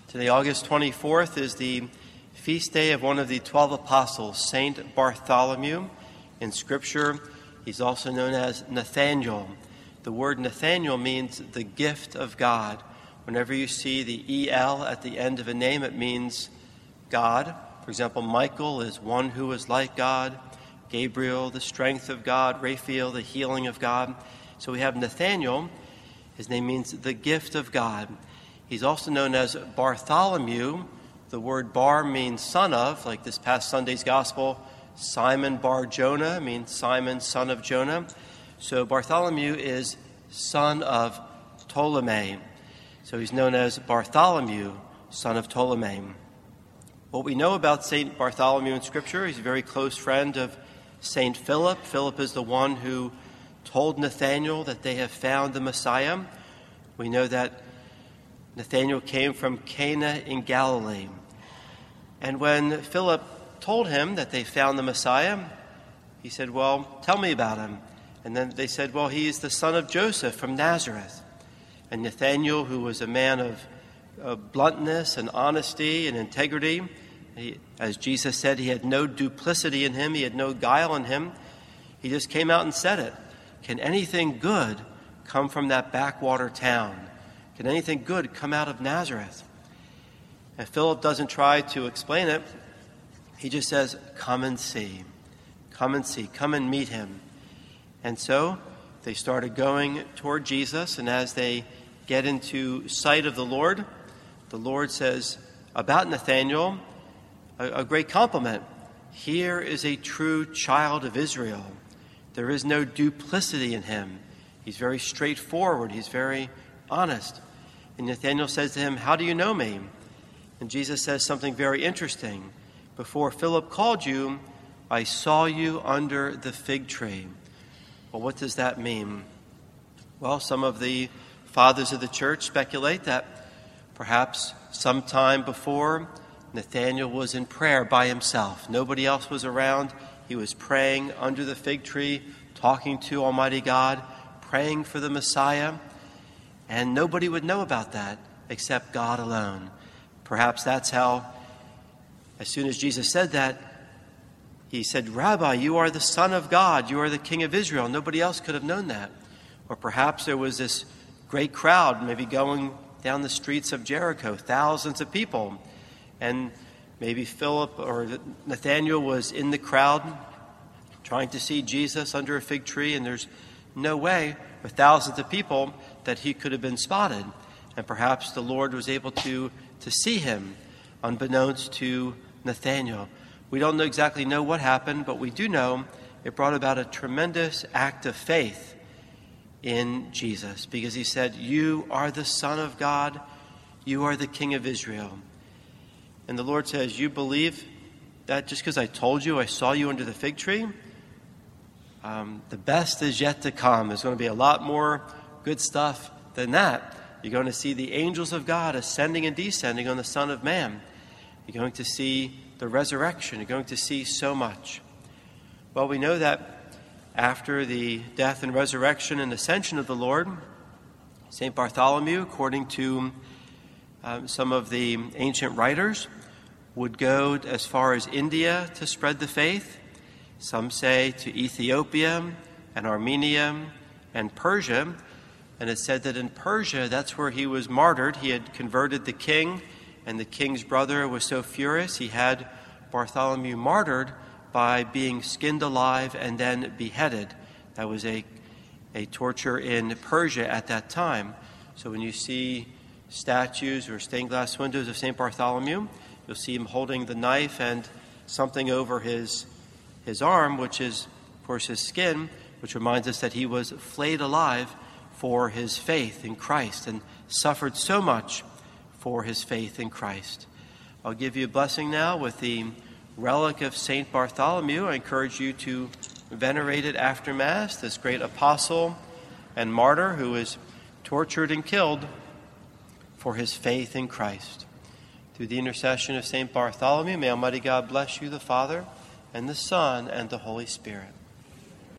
Today, August 24th, is the feast day of one of the 12 apostles, Saint Bartholomew. In Scripture, he's also known as Nathaniel. The word Nathaniel means the gift of God. Whenever you see the EL at the end of a name, it means God. For example, Michael is one who is like God. Gabriel, the strength of God. Raphael, the healing of God. So we have Nathaniel. His name means the gift of God. He's also known as Bartholomew. The word bar means son of, like this past Sunday's gospel. Simon bar Jonah means Simon, son of Jonah. So Bartholomew is son of Ptolemy. So he's known as Bartholomew, son of Ptolemy. What we know about St. Bartholomew in Scripture, he's a very close friend of St. Philip. Philip is the one who told Nathanael that they have found the Messiah. We know that Nathanael came from Cana in Galilee. And when Philip told him that they found the Messiah, he said, well, tell me about him. And then they said, well, he is the son of Joseph from Nazareth. And Nathanael, who was a man of bluntness and honesty and integrity, as Jesus said, he had no duplicity in him, he had no guile in him. He just came out and said it. Can anything good come from that backwater town? Can anything good come out of Nazareth? And Philip doesn't try to explain it. He just says, come and see. Come and see. Come and meet him. And so they started going toward Jesus, and as they get into sight of the Lord says about Nathanael a great compliment. Here is a true child of Israel. There is no duplicity in him. He's very straightforward. He's very honest. And Nathanael says to him, how do you know me? And Jesus says something very interesting. Before Philip called you, I saw you under the fig tree. Well, what does that mean? Well, some of the fathers of the church speculate that perhaps sometime before, Nathanael was in prayer by himself. Nobody else was around. He was praying under the fig tree, talking to Almighty God, praying for the Messiah. And nobody would know about that except God alone. Perhaps that's how, as soon as Jesus said that, he said, Rabbi, you are the Son of God. You are the King of Israel. Nobody else could have known that. Or perhaps there was this great crowd maybe going down the streets of Jericho, thousands of people. And maybe Philip or Nathanael was in the crowd trying to see Jesus under a fig tree, and there's no way with thousands of people that he could have been spotted. And perhaps the Lord was able to see him unbeknownst to Nathanael. We don't exactly know what happened, but we do know it brought about a tremendous act of faith in Jesus, because he said, you are the Son of God, you are the King of Israel. And the Lord says, you believe that just because I told you I saw you under the fig tree? The best is yet to come. There's going to be a lot more good stuff than that. You're going to see the angels of God ascending and descending on the Son of Man. You're going to see the resurrection. You're going to see so much. Well, we know that after the death and resurrection and ascension of the Lord, St. Bartholomew, according to some of the ancient writers, would go as far as India to spread the faith. Some say to Ethiopia and Armenia and Persia. And it's said that in Persia, that's where he was martyred. He had converted the king, and the king's brother was so furious, he had Bartholomew martyred by being skinned alive and then beheaded. That was a torture in Persia at that time. So when you see statues or stained glass windows of St. Bartholomew, you'll see him holding the knife and something over his arm, which is, of course, his skin, which reminds us that he was flayed alive for his faith in Christ and suffered so much for his faith in Christ. I'll give you a blessing now with the relic of St. Bartholomew. I encourage you to venerate it after Mass, this great apostle and martyr who was tortured and killed for his faith in Christ. Through the intercession of St. Bartholomew, may Almighty God bless you, the Father, and the Son, and the Holy Spirit.